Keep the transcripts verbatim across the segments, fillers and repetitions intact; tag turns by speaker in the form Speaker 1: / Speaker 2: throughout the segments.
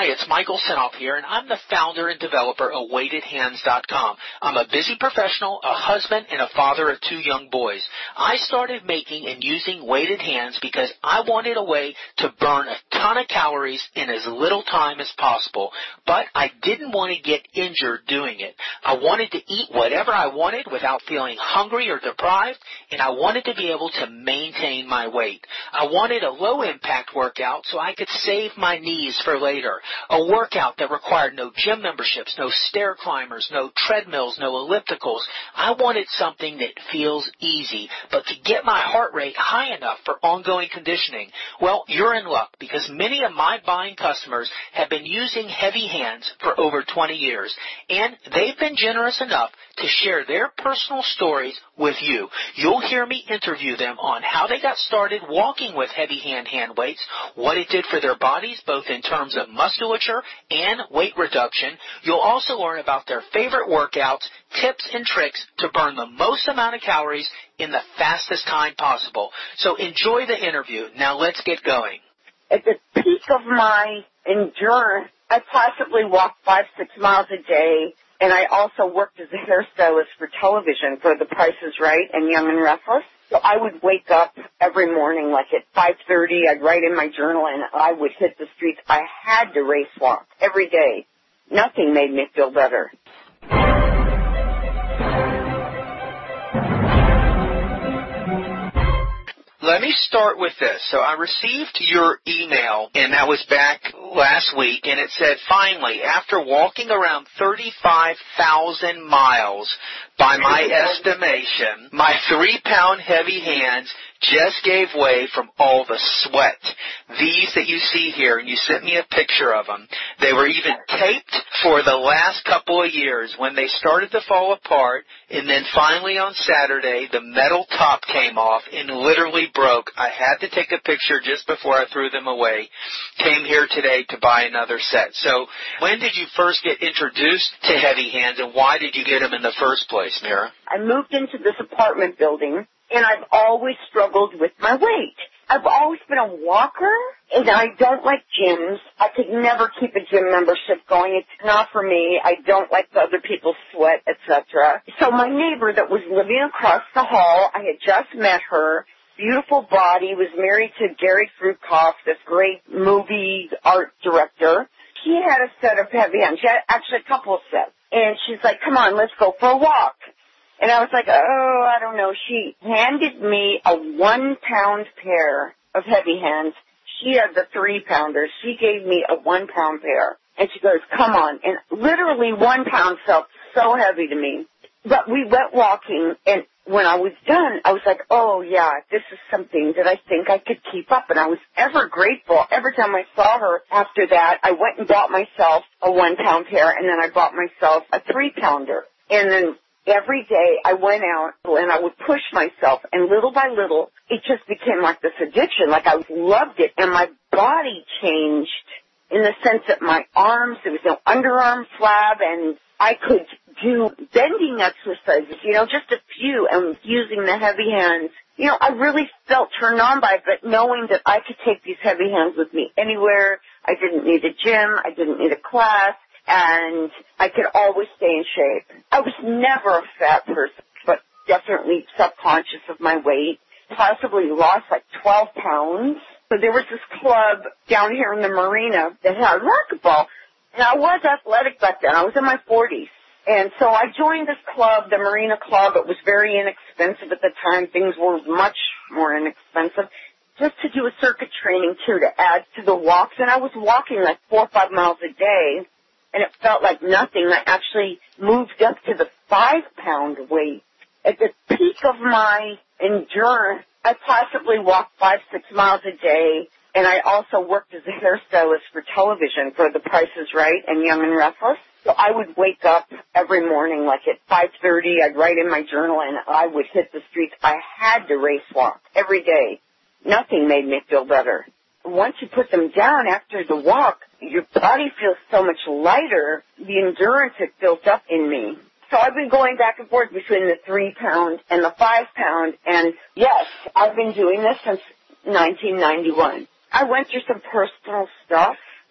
Speaker 1: Hi, it's Michael Senoff here, and I'm the founder and developer of weighted hands dot com. I'm a busy professional, a husband, and a father of two young boys. I started making and using Weighted Hands because I wanted a way to burn a ton of calories in as little time as possible, but I didn't want to get injured doing it. I wanted to eat whatever I wanted without feeling hungry or deprived, and I wanted to be able to maintain my weight. I wanted a low-impact workout so I could save my knees for later. A workout that required no gym memberships, no stair climbers, no treadmills, no ellipticals. I wanted something that feels easy, but could get my heart rate high enough for ongoing conditioning. Well, you're in luck because many of my buying customers have been using Heavy Hands for over twenty years, and they've been generous enough to share their personal stories with you. You'll hear me interview them on how they got started walking with Heavy Hand hand weights, what it did for their bodies, both in terms of musculature and weight reduction. You'll also learn about their favorite workouts, tips, and tricks to burn the most amount of calories in the fastest time possible. So enjoy the interview. Now let's get going.
Speaker 2: At the peak of my endurance, I possibly walked five, six miles a day, and I also worked as a hairstylist for television for The Price is Right and Young and Restless. So I would wake up every morning, like at five thirty, I'd write in my journal, and I would hit the streets. I had to race walk every day. Nothing made me feel better.
Speaker 1: Let me start with this. So I received your email, and that was back last week, and it said, finally, after walking around thirty-five thousand miles, by my estimation, my three-pound Heavy Hands just gave way from all the sweat. These that you see here, and you sent me a picture of them, they were even taped for the last couple of years when they started to fall apart, and then finally on Saturday, the metal top came off and literally broke. I had to take a picture just before I threw them away. Came here today to buy another set. So when did you first get introduced to Heavy Hands, and why did you get them in the first place, Mira?
Speaker 2: I moved into this apartment building, and I've always struggled with my weight. I've always been a walker, and I don't like gyms. I could never keep a gym membership going. It's not for me. I don't like the other people's sweat, et cetera. So my neighbor that was living across the hall, I had just met her, beautiful body, was married to Gary Fruitkoff, this great movie art director. She had a set of Heavy Hands. She had actually a couple of sets. And she's like, come on, let's go for a walk. And I was like, oh, I don't know. She handed me a one-pound pair of Heavy Hands. She had the three-pounders. She gave me a one-pound pair. And she goes, come on. And literally one pound felt so heavy to me. But we went walking, and when I was done, I was like, oh, yeah, this is something that I think I could keep up. And I was ever grateful. Every time I saw her after that, I went and bought myself a one-pound pair, and then I bought myself a three-pounder. And then every day I went out and I would push myself, and little by little, it just became like this addiction. Like I loved it, and my body changed in the sense that my arms, there was no underarm flab, and I could do bending exercises, you know, just a few, and using the Heavy Hands. You know, I really felt turned on by it, but knowing that I could take these Heavy Hands with me anywhere. I didn't need a gym. I didn't need a class. And I could always stay in shape. I was never a fat person, but definitely subconscious of my weight. Possibly lost like twelve pounds. So there was this club down here in the marina that had racquetball. And I was athletic back then. I was in my forties. And so I joined this club, the Marina Club. It was very inexpensive at the time. Things were much more inexpensive. Just to do a circuit training, too, to add to the walks. And I was walking like four or five miles a day. And it felt like nothing. I actually moved up to the five-pound weight. At the peak of my endurance, I possibly walked five, six miles a day, and I also worked as a hairstylist for television for The Price is Right and Young and Restless. So I would wake up every morning, like at five thirty, I'd write in my journal, and I would hit the streets. I had to race walk every day. Nothing made me feel better. Once you put them down after the walk, your body feels so much lighter. The endurance had built up in me. So I've been going back and forth between the three-pound and the five-pound. And, yes, I've been doing this since nineteen ninety-one. I went through some personal stuff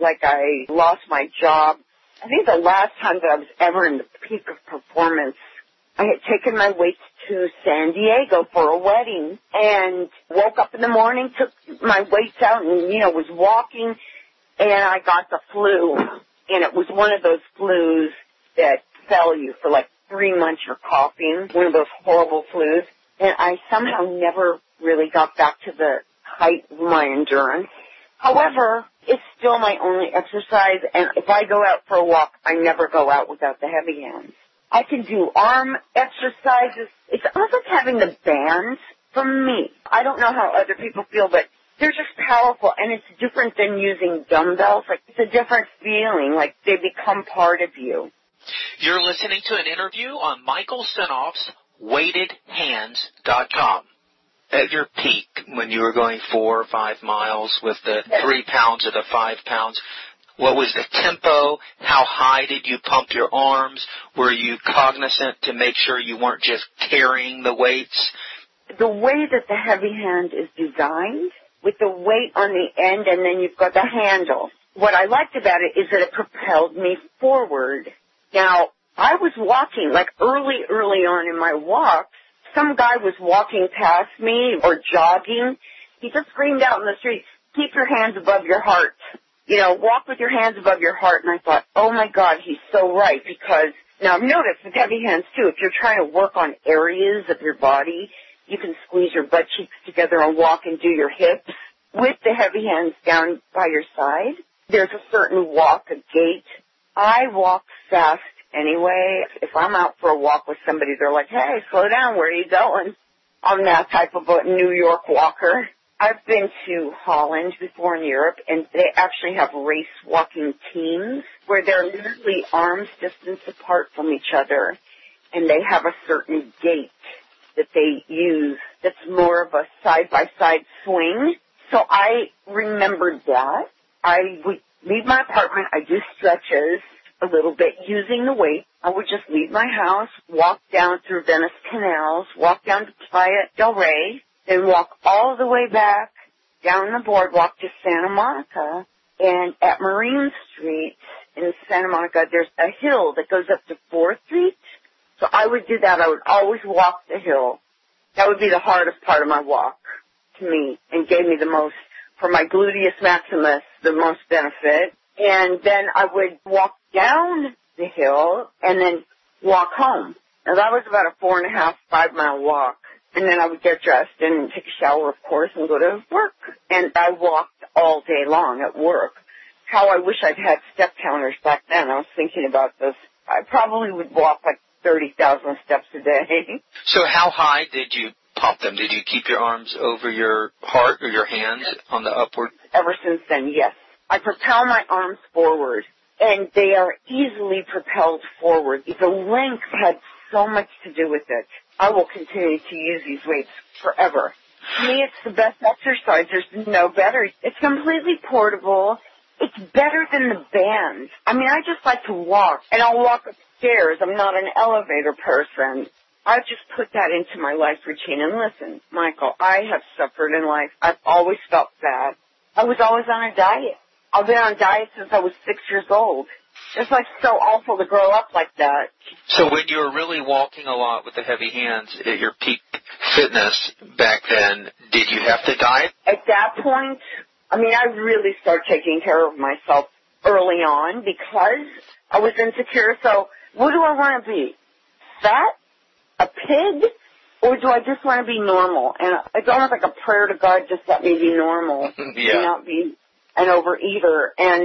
Speaker 2: like I lost my job. I think the last time that I was ever in the peak of performance, I had taken my weights to San Diego for a wedding and woke up in the morning, took my weights out and, you know, was walking, and I got the flu. And it was one of those flus that fell you for like three months you're coughing, one of those horrible flus. And I somehow never really got back to the height of my endurance. However, it's still my only exercise, and if I go out for a walk, I never go out without the heavy hands. I can do arm exercises. It's almost like having the bands for me. I don't know how other people feel, but they're just powerful, and it's different than using dumbbells. Like, it's a different feeling, like they become part of you.
Speaker 1: You're listening to an interview on Michael Senoff's weighted hands dot com. At your peak, when you were going four or five miles with the three pounds or the five pounds, what was the tempo? How high did you pump your arms? Were you cognizant to make sure you weren't just carrying the weights?
Speaker 2: The way that the heavy hand is designed, with the weight on the end and then you've got the handle, what I liked about it is that it propelled me forward. Now, I was walking, like early, early on in my walks, some guy was walking past me or jogging. He just screamed out in the street, keep your hands above your heart. You know, walk with your hands above your heart. And I thought, oh, my God, he's so right. Because now I've noticed with heavy hands, too, if you're trying to work on areas of your body, you can squeeze your butt cheeks together and walk and do your hips with the heavy hands down by your side. There's a certain walk, a gait. I walk fast anyway. If I'm out for a walk with somebody, they're like, hey, slow down, where are you going? I'm that type of a New York walker. I've been to Holland before in Europe, and they actually have race walking teams where they're literally arms distance apart from each other, and they have a certain gait that they use that's more of a side-by-side swing. So I remembered that. I would leave my apartment. I do stretches a little bit using the weight. I would just leave my house, walk down through Venice canals, walk down to Playa del Rey, then walk all the way back down the boardwalk to Santa Monica. And at Marine Street in Santa Monica, there's a hill that goes up to fourth Street. So I would do that. I would always walk the hill. That would be the hardest part of my walk to me and gave me the most, for my gluteus maximus, the most benefit. And then I would walk down the hill and then walk home. Now that was about a four and a half, five mile walk. And then I would get dressed and take a shower, of course, and go to work. And I walked all day long at work. How I wish I'd had step counters back then. I was thinking about this. I probably would walk like thirty thousand steps a day.
Speaker 1: So how high did you pump them? Did you keep your arms over your heart or your hands on the upward?
Speaker 2: Ever since then, yes. I propel my arms forward, and they are easily propelled forward. The length had so much to do with it. I will continue to use these weights forever. To me, it's the best exercise. There's no better. It's completely portable. It's better than the bands. I mean, I just like to walk, and I'll walk upstairs. I'm not an elevator person. I've just put that into my life routine. And listen, Michael, I have suffered in life. I've always felt bad. I was always on a diet. I've been on a diet since I was six years old. It's like so awful to grow up like that.
Speaker 1: So when you were really walking a lot with the heavy hands at your peak fitness back then, did you have to diet?
Speaker 2: At that point, I mean, I really started taking care of myself early on because I was insecure. So what do I want to be? Fat? A pig? Or do I just want to be normal? And it's almost like a prayer to God, just let me be normal
Speaker 1: yeah.
Speaker 2: and not be an overeater. And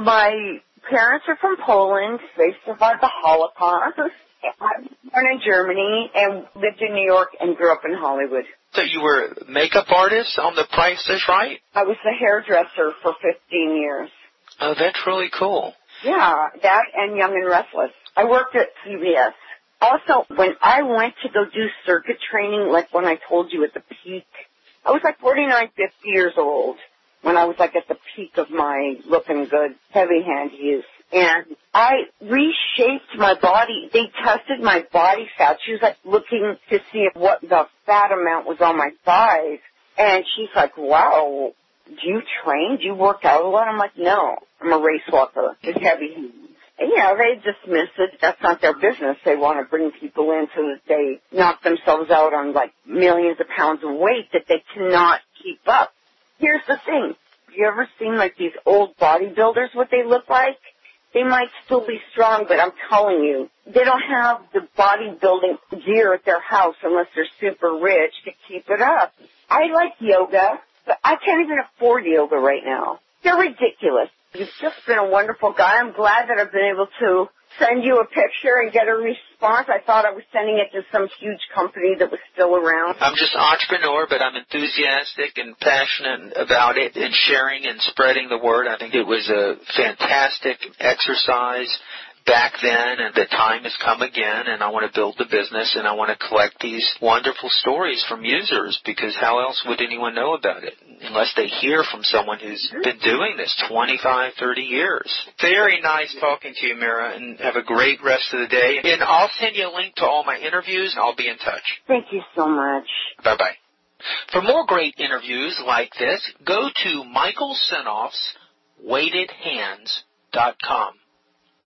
Speaker 2: my parents are from Poland. They survived the Holocaust. I was born in Germany and lived in New York and grew up in Hollywood.
Speaker 1: So you were makeup artist on The Price is Right?
Speaker 2: I was the hairdresser for fifteen years.
Speaker 1: Oh, that's really cool.
Speaker 2: Yeah, that and Young and Restless. I worked at C B S. Also, when I went to go do circuit training, like when I told you at the peak, I was like forty-nine, fifty years old when I was like at the peak of my looking good heavy hand use. And I reshaped my body. They tested my body fat. She was like looking to see what the fat amount was on my thighs. And she's like, wow, do you train? Do you work out a lot? I'm like, no, I'm a race walker. It's heavy hands. And, you know, they dismiss it. That's not their business. They want to bring people in so that they knock themselves out on, like, millions of pounds of weight that they cannot keep up. Here's the thing. Have you ever seen, like, these old bodybuilders, what they look like? They might still be strong, but I'm telling you, they don't have the bodybuilding gear at their house unless they're super rich to keep it up. I like yoga, but I can't even afford yoga right now. They're ridiculous. You've just been a wonderful guy. I'm glad that I've been able to send you a picture and get a response. I thought I was sending it to some huge company that was still around.
Speaker 1: I'm just an entrepreneur, but I'm enthusiastic and passionate about it and sharing and spreading the word. I think it was a fantastic exercise back then, and the time has come again, and I want to build the business, and I want to collect these wonderful stories from users, because how else would anyone know about it unless they hear from someone who's been doing this twenty-five, thirty years. Very nice talking to you, Mira, and have a great rest of the day. And I'll send you a link to all my interviews, and I'll be in touch.
Speaker 2: Thank you so much.
Speaker 1: Bye-bye. For more great interviews like this, go to Michael Senoff's weighted hands dot com.